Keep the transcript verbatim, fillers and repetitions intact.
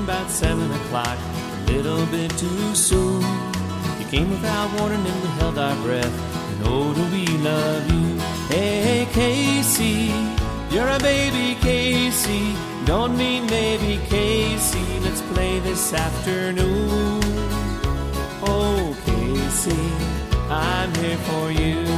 about seven o'clock, a little bit too soon. You came without warning and we held our breath, and oh, do we love you. Hey, Casey, you're a baby, Casey. Don't mean maybe, Casey. Let's play this afternoon. Oh, Casey, I'm here for you.